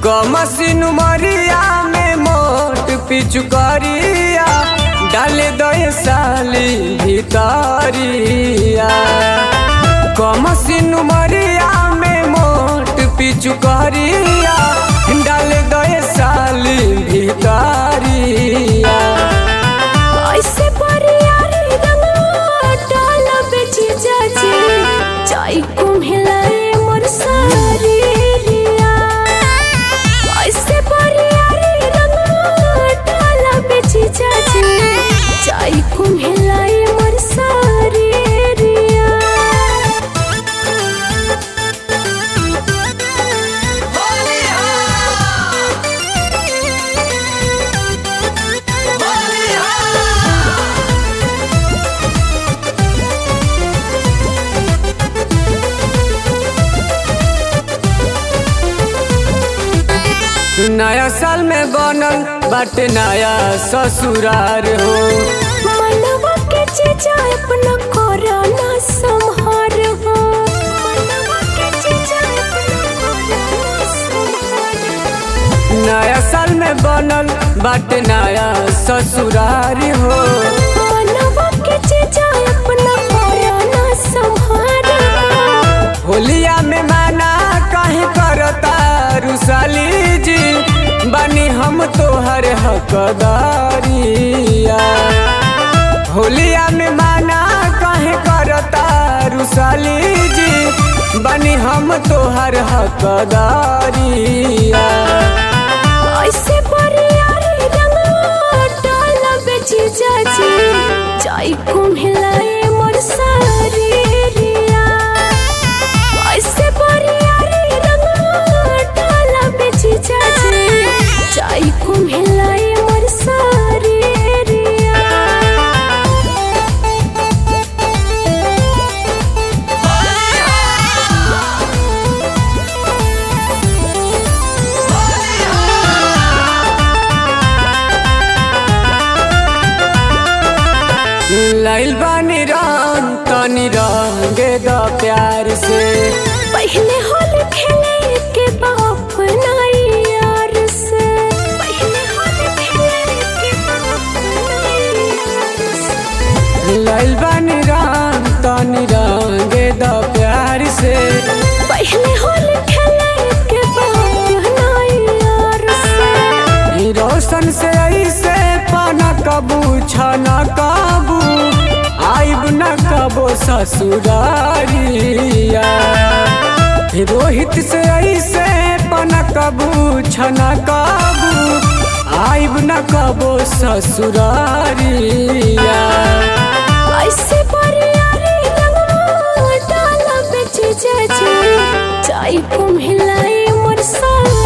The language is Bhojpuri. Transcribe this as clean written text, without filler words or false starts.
मसीन मरिया में मोट पिचुकरिया डाले दे साली भितरिया। मसीन मरिया में मोट पिचुकरिया डाले दे साली भितरिया। ऐसे परियारी रंगवा डाल बेची जाची चाय कुम्हेलाए मोर सारी रिया। ऐसे परियारी रंगवा डाल बेची जाची चाय कुम्हेलाए मोर सारी रिया। नया साल में बनल बाटे नया ससुरार हो। मनवा के चीजा अपना कोरोना संहार हो। मनवा के चीजा अपना कोरोना संहार हो। नया साल में बनल बाटे नया ससुरार हो। मनवा के चीजा अपना कोरोना संहार हो। होलिया में माना काहे करता रुसाली जी बानी हम तोहर हकदारिया। होलिया में माना काहे करता रुसाली जी बानी हम तोहर हकदारिया। ऐसे परियारी रंगवा डाल बेची जाची चाय कुम्हेलाए मोर सारी रिया। ऐसे परियारी रंगवा डाल बेची जाची चाय कुम्हेलाए मोर सारी रिया। लाइल बानी रंग तनी रंगे द प्यार से। पहले होली खेले के बाप नाई यार से। पहले होली खेले के बाप नाई यार से। लाइल बानी रंग तनी रंगे द प्यार से। पहले होली खेले के बाप नाई यार से। रोशन से ऐसे पाना कबू छना कबू आइब न कबो ससुरारिया। रोहित से ऐसे पाना कबू छना कबू आइब न कबो ससुरारिया। ऐसे परियारी रंगवा डाल बेची जाची चाय कुम्हेलाए मोर सारी